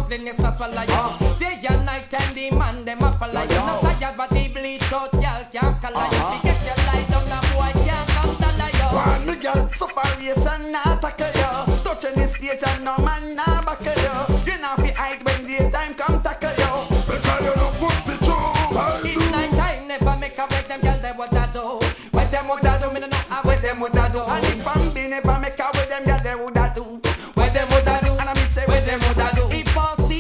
ugliness a swallow you. Day and night and the man them a follow you. No tired but the bleach out, girl can't color you. Fi get your lie down, a boy can't come dollar you. One me girl, separation nah tackle you. Touch any stage and no man nah buckle you. You nah fi hide when daytime come tackle you. Because you look good fi true. In night time never make a with them girl they what I do. What them woulda do, me no know how what them woulda do. And if I'm be never make a with them girl they woulda do.